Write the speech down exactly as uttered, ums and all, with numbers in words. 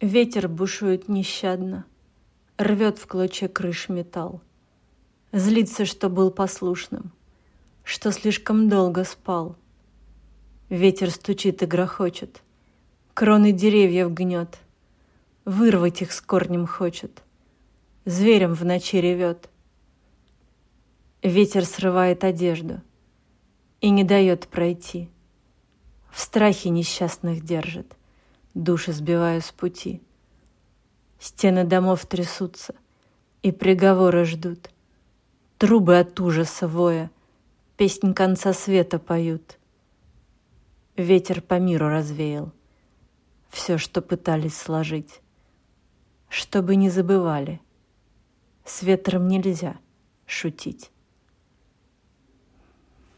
Ветер бушует нещадно, рвет в клочья крыш металл. Злится, что был послушным, что слишком долго спал. Ветер стучит и грохочет, кроны деревьев гнет, вырвать их с корнем хочет, зверем в ночи ревет. Ветер срывает одежду и не дает пройти, в страхе несчастных держит, души сбивая с пути. Стены домов трясутся, и приговоры ждут. Трубы от ужаса воя песнь конца света поют. Ветер по миру развеял все, что пытались сложить. Чтобы не забывали, с ветром нельзя шутить.